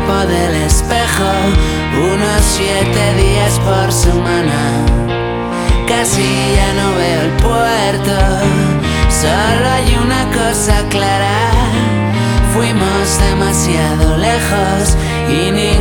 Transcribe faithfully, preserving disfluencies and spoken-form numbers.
tiempo del espejo, unos siete días por semana. Casi ya no veo el puerto, solo hay una cosa clara: fuimos demasiado lejos y ni